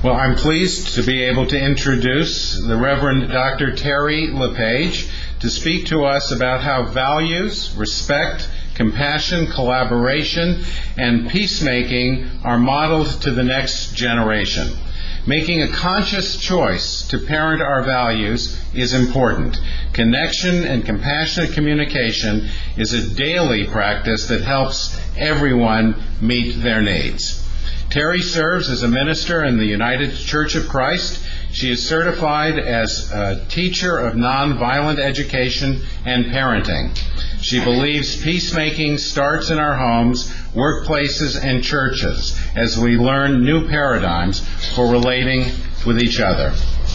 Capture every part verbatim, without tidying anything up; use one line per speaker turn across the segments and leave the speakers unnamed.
Well, I'm pleased to be able to introduce the Reverend Doctor Terry LePage to speak to us about how values, respect, compassion, collaboration, and peacemaking are modeled to the next generation. Making a conscious choice to parent our values is important. Connection and compassionate communication is a daily practice that helps everyone meet their needs. Terry serves as a minister in the United Church of Christ. She is certified as a teacher of nonviolent education and parenting. She believes peacemaking starts in our homes, workplaces, and churches as we learn new paradigms for relating with each other.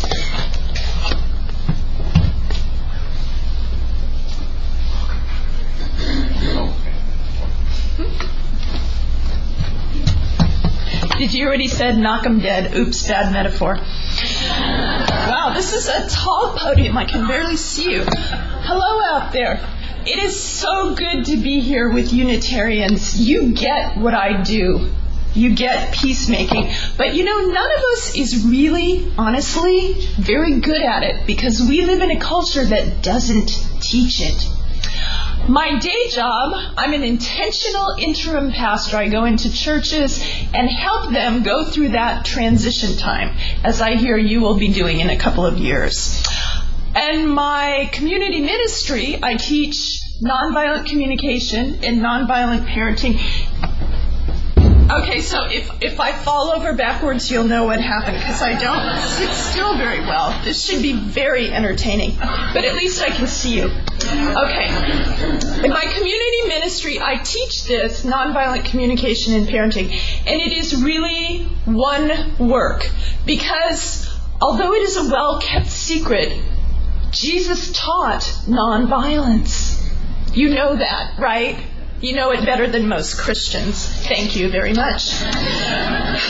Did you already said knock 'em dead? Oops, bad metaphor. Wow, this is a tall podium. I can barely see you. Hello out there. It is so good to be here with Unitarians. You get what I do. You get peacemaking. But you know, none of us is really, honestly, very good at it because we live in a culture that doesn't teach it. My day job, I'm an intentional interim pastor. I go into churches and help them go through that transition time, as I hear you will be doing in a couple of years. And my community ministry, I teach nonviolent communication and nonviolent parenting. Okay, so if, if I fall over backwards, you'll know what happened, because I don't sit still very well. This should be very entertaining, but at least I can see you. Okay. In my community ministry, I teach this nonviolent communication and parenting, and it is really one work, because although it is a well-kept secret, Jesus taught nonviolence. You know that, right? You know it better than most Christians. Thank you very much. And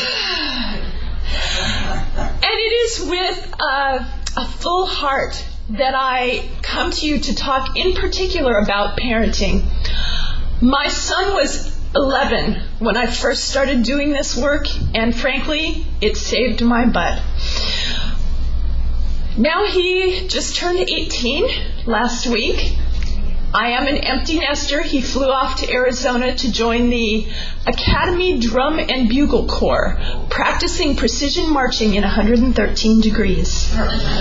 it is with a, a full heart that I come to you to talk in particular about parenting. My son was eleven when I first started doing this work, and frankly, it saved my butt. Now he just turned eighteen last week. I am an empty nester. He flew off to Arizona to join the Academy Drum and Bugle Corps, practicing precision marching in one hundred thirteen degrees.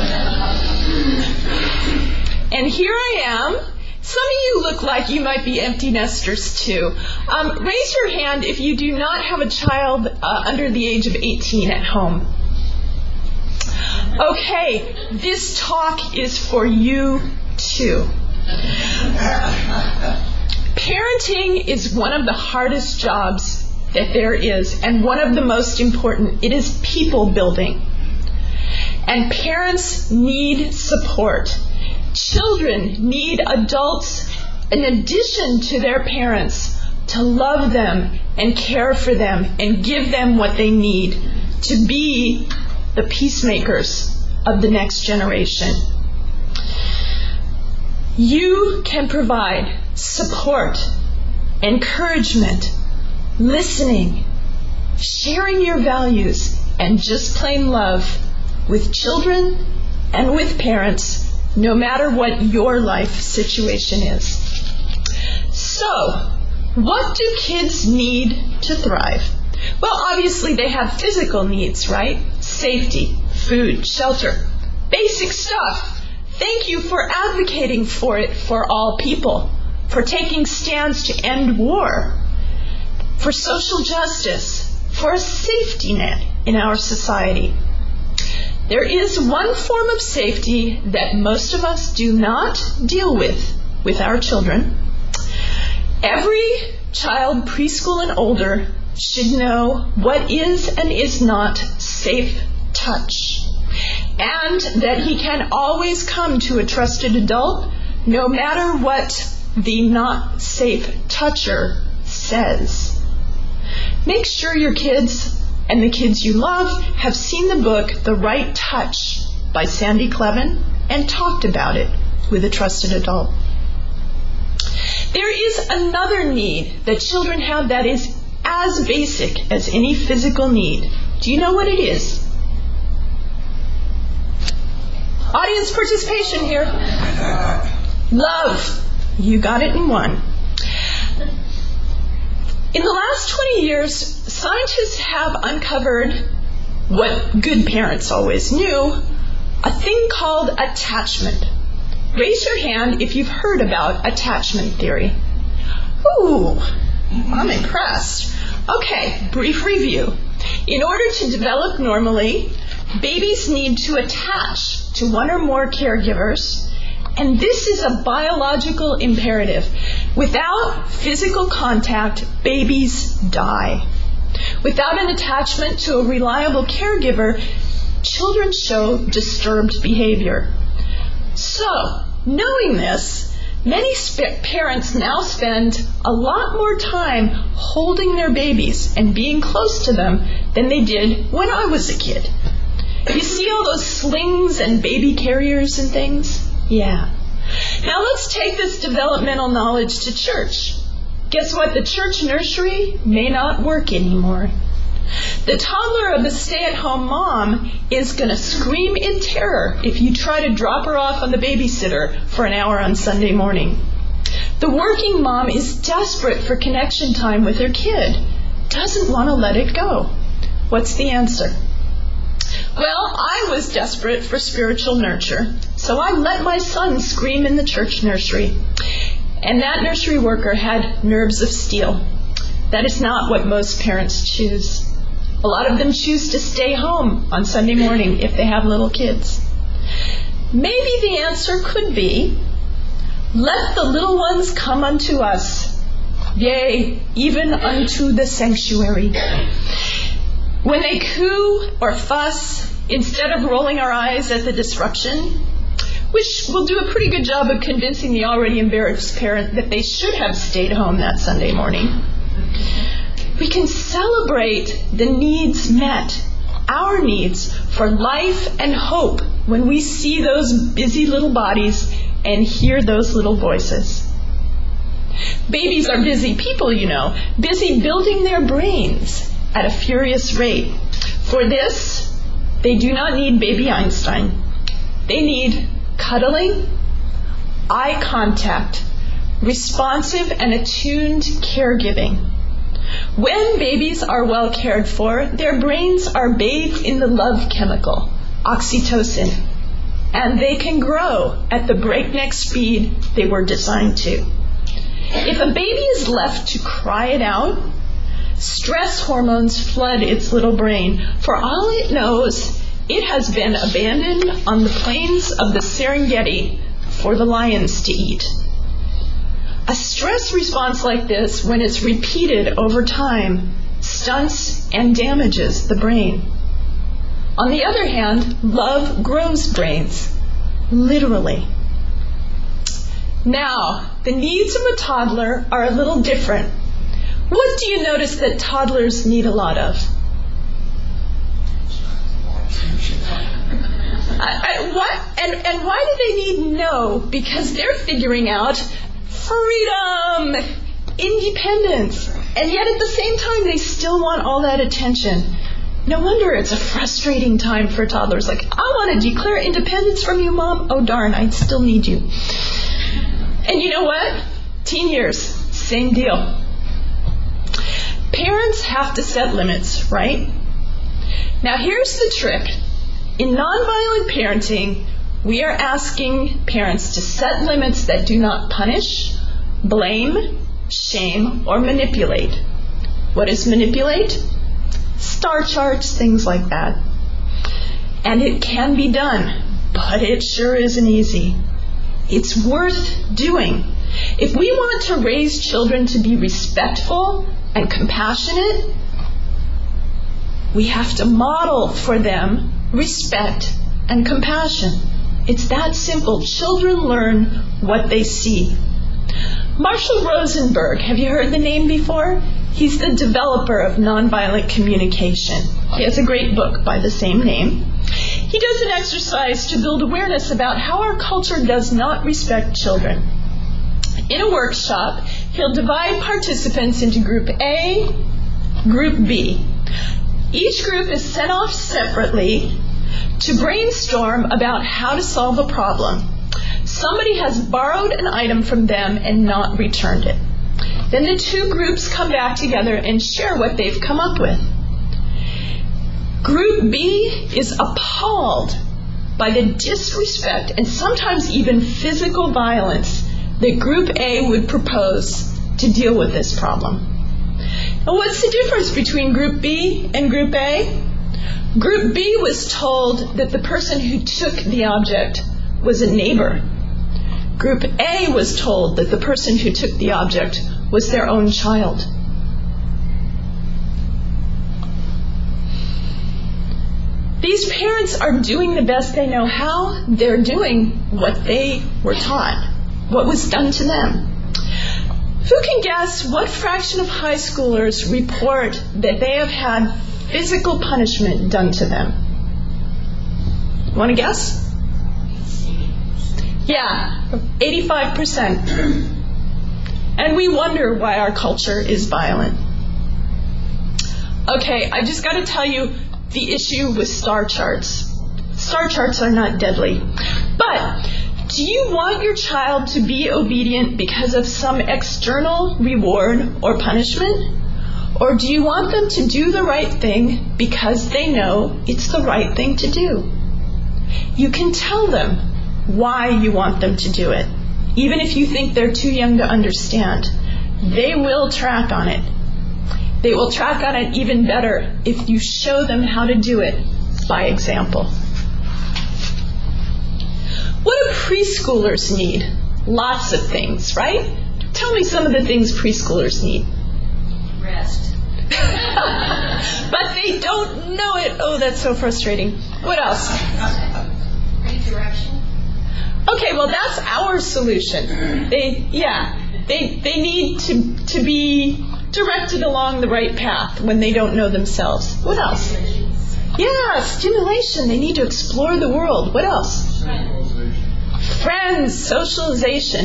And here I am. Some of you look like you might be empty nesters too. Um, raise your hand if you do not have a child uh, under the age of eighteen at home. Okay, this talk is for you too. Parenting is one of the hardest jobs that there is, and one of the most important. It is people building. And parents need support. Children need adults, in addition to their parents, to love them and care for them and give them what they need to be the peacemakers of the next generation. You can provide support, encouragement, listening, sharing your values, and just plain love with children and with parents, no matter what your life situation is. So, what do kids need to thrive? Well, obviously they have physical needs, right? Safety, food, shelter, basic stuff. Thank you for advocating for it for all people, for taking stands to end war, for social justice, for a safety net in our society. There is one form of safety that most of us do not deal with with our children. Every child, preschool and older, should know what is and is not safe touch, and that he can always come to a trusted adult no matter what the not safe toucher says. Make sure your kids and the kids you love have seen the book The Right Touch by Sandy Clevin and talked about it with a trusted adult. There is another need that children have that is as basic as any physical need. Do you know what it is? Audience participation here. Love. You got it in one. In the last twenty years, scientists have uncovered what good parents always knew, a thing called attachment. Raise your hand if you've heard about attachment theory. Ooh, I'm impressed. Okay, brief review. In order to develop normally, babies need to attach to one or more caregivers, and this is a biological imperative. Without physical contact, babies die. Without an attachment to a reliable caregiver, children show disturbed behavior. So, knowing this, many sp- parents now spend a lot more time holding their babies and being close to them than they did when I was a kid. You see all those slings and baby carriers and things? Yeah. Now let's take this developmental knowledge to church. Guess what? The church nursery may not work anymore. The toddler of the stay-at-home mom is going to scream in terror if you try to drop her off on the babysitter for an hour on Sunday morning. The working mom is desperate for connection time with her kid, doesn't want to let it go. What's the answer? Well, I was desperate for spiritual nurture, so I let my son scream in the church nursery. And that nursery worker had nerves of steel. That is not what most parents choose. A lot of them choose to stay home on Sunday morning if they have little kids. Maybe the answer could be, let the little ones come unto us, yea, even unto the sanctuary. When they coo or fuss, instead of rolling our eyes at the disruption, which will do a pretty good job of convincing the already embarrassed parent that they should have stayed home that Sunday morning, we can celebrate the needs met, our needs for life and hope, when we see those busy little bodies and hear those little voices. Babies are busy people, you know, busy building their brains at a furious rate. For this, they do not need baby Einstein. They need cuddling, eye contact, responsive and attuned caregiving. When babies are well cared for, their brains are bathed in the love chemical, oxytocin, and they can grow at the breakneck speed they were designed to. If a baby is left to cry it out, stress hormones flood its little brain. For all it knows, it has been abandoned on the plains of the Serengeti for the lions to eat. A stress response like this, when it's repeated over time, stunts and damages the brain. On the other hand, love grows brains, literally. Now, the needs of a toddler are a little different. What do you notice that toddlers need a lot of? I, I, what? And, and why do they need no? Because they're figuring out freedom, independence, and yet at the same time they still want all that attention. No wonder it's a frustrating time for toddlers. Like, I want to declare independence from you, Mom. Oh, darn, I still need you. And you know what? Teen years, same deal. Parents have to set limits, right? Now, here's the trick. In nonviolent parenting, we are asking parents to set limits that do not punish, blame, shame, or manipulate. What is manipulate? Star charts, things like that. And it can be done, but it sure isn't easy. It's worth doing. If we want to raise children to be respectful and compassionate, we have to model for them respect and compassion. It's that simple. Children learn what they see. Marshall Rosenberg, have you heard the name before? He's the developer of nonviolent communication. He has a great book by the same name. He does an exercise to build awareness about how our culture does not respect children. In a workshop, he'll divide participants into Group A, Group B. Each group is sent off separately to brainstorm about how to solve a problem. Somebody has borrowed an item from them and not returned it. Then the two groups come back together and share what they've come up with. Group B is appalled by the disrespect and sometimes even physical violence that Group A would propose to deal with this problem. Now, what's the difference between Group B and Group A? Group B was told that the person who took the object was a neighbor. Group A was told that the person who took the object was their own child. These parents are doing the best they know how. They're doing what they were taught, what was done to them. Who can guess what fraction of high schoolers report that they have had physical punishment done to them? Want to guess? Yeah, eighty-five percent. And we wonder why our culture is violent. Okay, I just got to tell you the issue with star charts. Star charts are not deadly. But do you want your child to be obedient because of some external reward or punishment? Or do you want them to do the right thing because they know it's the right thing to do? You can tell them why you want them to do it, even if you think they're too young to understand. They will track on it. They will track on it even better if you show them how to do it by example. What do preschoolers need? Lots of things, right? Tell me some of the things preschoolers need.
Rest.
But they don't know it. Oh, that's so frustrating. What else?
Redirection.
Okay, well, that's our solution. They, yeah, they they need to to be directed along the right path when they don't know themselves. What else? Yeah, stimulation. They need to explore the world. What else? Friends, socialization.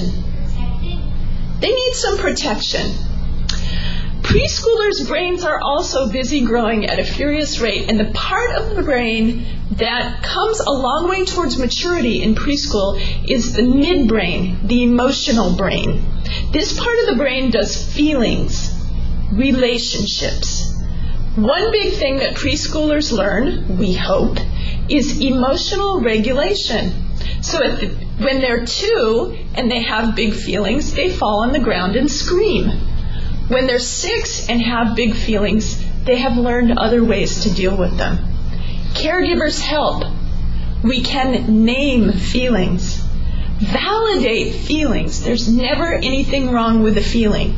They need some protection. Preschoolers' brains are also busy growing at a furious rate, and the part of the brain that comes a long way towards maturity in preschool is the midbrain, the emotional brain. This part of the brain does feelings, relationships. One big thing that preschoolers learn, we hope, is emotional regulation. So at the, when they're two and they have big feelings, they fall on the ground and scream. When they're six and have big feelings, they have learned other ways to deal with them. Caregivers help. We can name feelings. Validate feelings. There's never anything wrong with a feeling.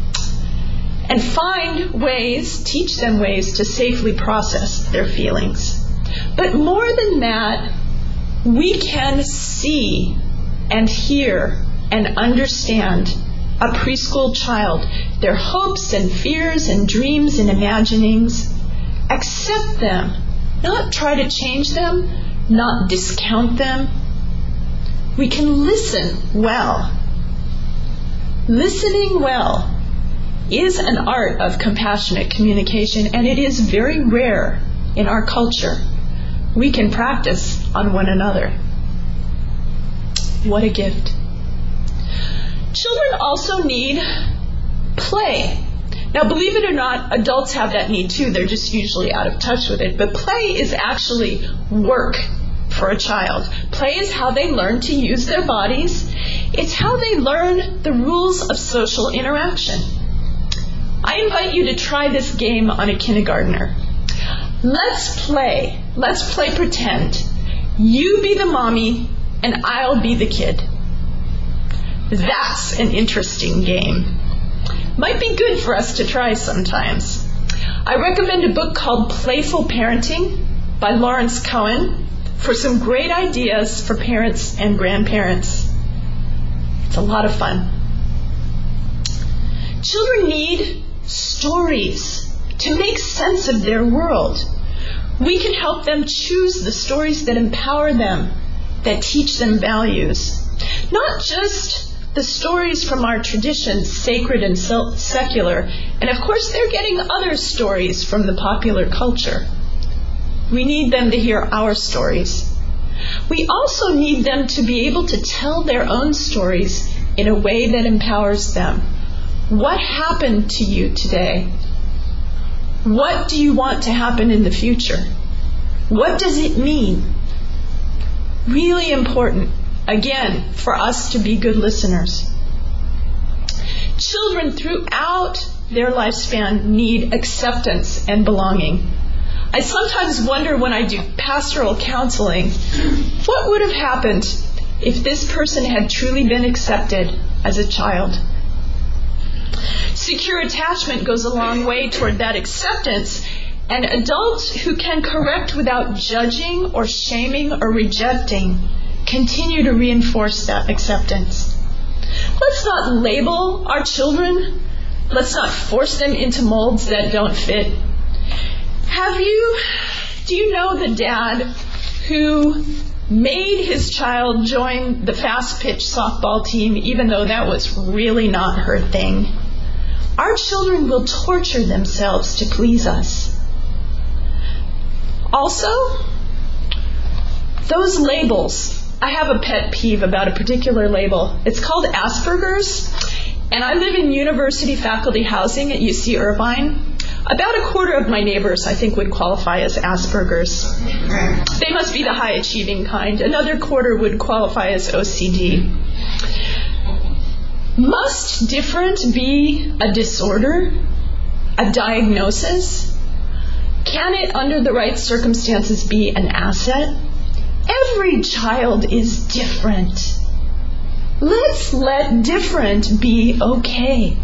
And find ways, teach them ways to safely process their feelings. But more than that, we can see and hear and understand a preschool child, their hopes and fears and dreams and imaginings. Accept them, not try to change them, not discount them. We can listen well. Listening well is an art of compassionate communication, and it is very rare in our culture. We can practice on one another. What a gift. Children also need play. Now, believe it or not, adults have that need too. They're just usually out of touch with it. But play is actually work for a child. Play is how they learn to use their bodies. It's how they learn the rules of social interaction. I invite you to try this game on a kindergartner. Let's play. Let's play pretend. You be the mommy and I'll be the kid. That's an interesting game. Might be good for us to try sometimes. I recommend a book called Playful Parenting by Lawrence Cohen for some great ideas for parents and grandparents. It's a lot of fun. Children need stories to make sense of their world. We can help them choose the stories that empower them, that teach them values. Not just the stories from our traditions, sacred and secular, and of course they're getting other stories from the popular culture. We need them to hear our stories. We also need them to be able to tell their own stories in a way that empowers them. What happened to you today? What do you want to happen in the future? What does it mean? Really important, again, for us to be good listeners. Children throughout their lifespan need acceptance and belonging. I sometimes wonder when I do pastoral counseling, what would have happened if this person had truly been accepted as a child? Secure attachment goes a long way toward that acceptance, and adults who can correct without judging or shaming or rejecting continue to reinforce that acceptance. Let's not label our children. Let's not force them into molds that don't fit. Have you, do you know the dad who made his child join the fast pitch softball team even though that was really not her thing? Our children will torture themselves to please us. Also, those labels. I have a pet peeve about a particular label. It's called Asperger's, and I live in university faculty housing at U C Irvine. About a quarter of my neighbors, I think, would qualify as Asperger's. They must be the high-achieving kind. Another quarter would qualify as O C D. Must different be a disorder? A diagnosis? Can it, under the right circumstances, be an asset? Every child is different. Let's let different be okay.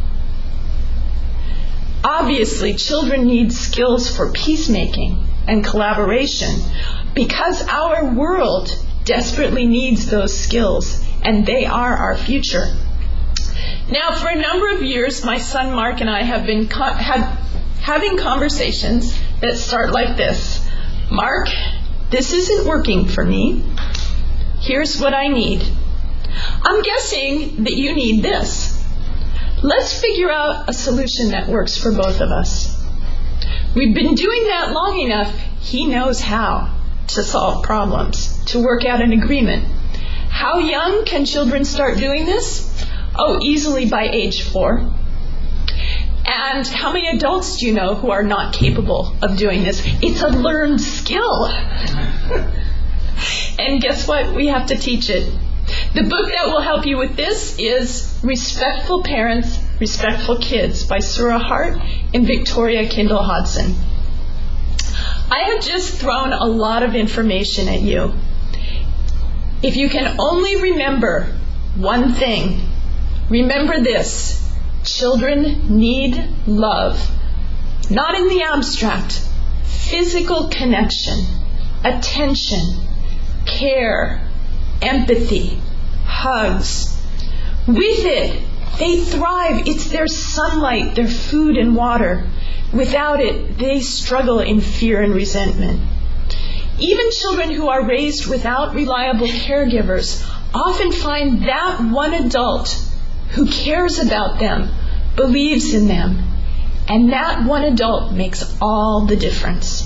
Obviously, children need skills for peacemaking and collaboration because our world desperately needs those skills, and they are our future. Now, for a number of years, my son Mark and I have been co- have, having conversations that start like this. Mark, this isn't working for me. Here's what I need. I'm guessing that you need this. Let's figure out a solution that works for both of us. We've been doing that long enough, he knows how to solve problems, to work out an agreement. How young can children start doing this? Oh, easily by age four. And how many adults do you know who are not capable of doing this? It's a learned skill. And guess what? We have to teach it. The book that will help you with this is Respectful Parents, Respectful Kids by Sura Hart and Victoria Kindle Hodson. I have just thrown a lot of information at you. If you can only remember one thing, remember this. Children need love. Not in the abstract. Physical connection, attention, care, empathy, hugs. With it, they thrive. It's their sunlight, their food and water. Without it, they struggle in fear and resentment. Even children who are raised without reliable caregivers often find that one adult who cares about them, believes in them, and that one adult makes all the difference.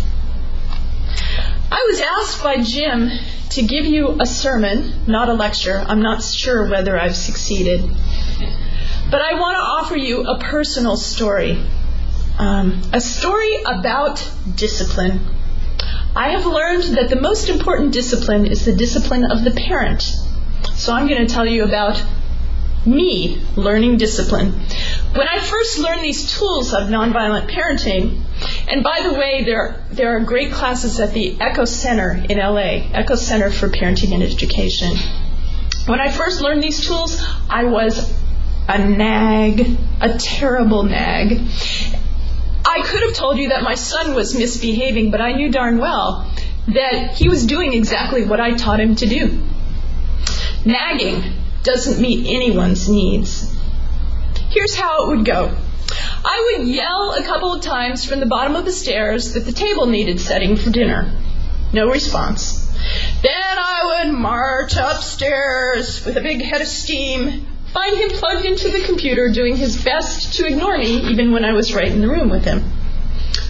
I was asked by Jim to give you a sermon, not a lecture. I'm not sure whether I've succeeded. But I want to offer you a personal story. Um, a story about discipline. I have learned that the most important discipline is the discipline of the parent. So I'm going to tell you about me learning discipline. When I first learned these tools of nonviolent parenting, and by the way, there, there are great classes at the Echo Center in L A, Echo Center for Parenting and Education. When I first learned these tools, I was a nag, a terrible nag. I could have told you that my son was misbehaving, but I knew darn well that he was doing exactly what I taught him to do. Nagging doesn't meet anyone's needs. Here's how it would go. I would yell a couple of times from the bottom of the stairs that the table needed setting for dinner. No response. Then I would march upstairs with a big head of steam, find him plugged into the computer doing his best to ignore me even when I was right in the room with him.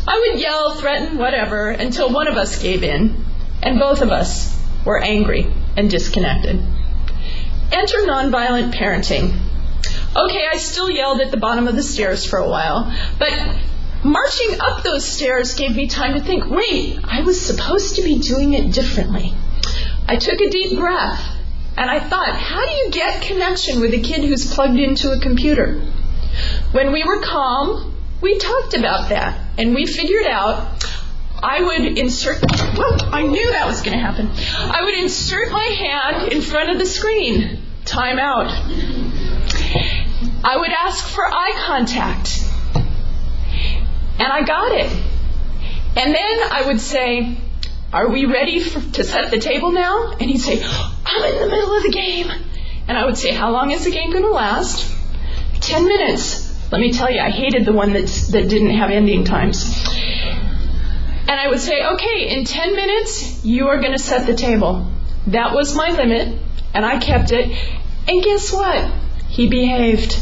I would yell, threaten, whatever, until one of us gave in, and both of us were angry and disconnected. Enter nonviolent parenting. Okay, I still yelled at the bottom of the stairs for a while, but marching up those stairs gave me time to think, wait, I was supposed to be doing it differently. I took a deep breath, and I thought, how do you get connection with a kid who's plugged into a computer? When we were calm, we talked about that, and we figured out I would insert, well, I knew that was going to happen. I would insert my hand in front of the screen. Time out. I would ask for eye contact. And I got it. And then I would say, are we ready for, to set the table now? And he'd say, I'm in the middle of the game. And I would say, how long is the game going to last? Ten minutes. Let me tell you, I hated the one that's, that didn't have ending times. And I would say, okay, in ten minutes, you are going to set the table. That was my limit, and I kept it. And guess what? He behaved.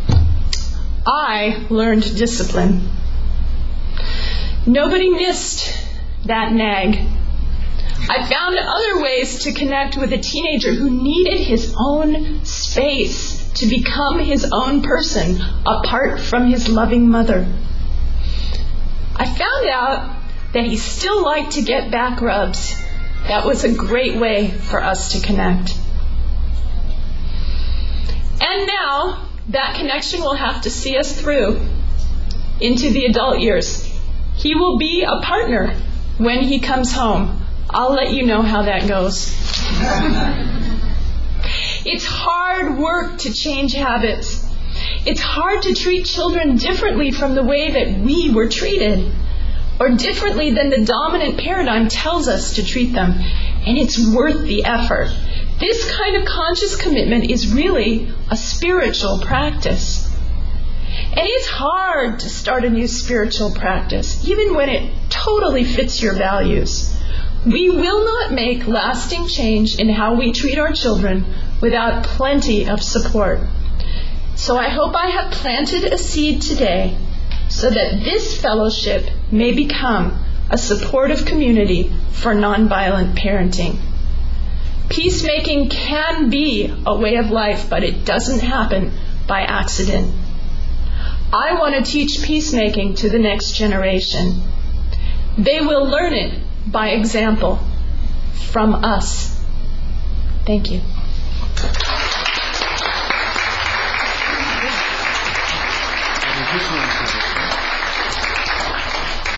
I learned discipline. Nobody missed that nag. I found other ways to connect with a teenager who needed his own space to become his own person apart from his loving mother. I found out that he still liked to get back rubs. That was a great way for us to connect. And now, that connection will have to see us through into the adult years. He will be a partner when he comes home. I'll let you know how that goes. It's hard work to change habits. It's hard to treat children differently from the way that we were treated, or differently than the dominant paradigm tells us to treat them. And it's worth the effort. This kind of conscious commitment is really a spiritual practice. And it's hard to start a new spiritual practice, even when it totally fits your values. We will not make lasting change in how we treat our children without plenty of support. So I hope I have planted a seed today so that this fellowship may become a supportive community for nonviolent parenting. Peacemaking can be a way of life, but it doesn't happen by accident. I want to teach peacemaking to the next generation. They will learn it by example from us. Thank you.
Thank you.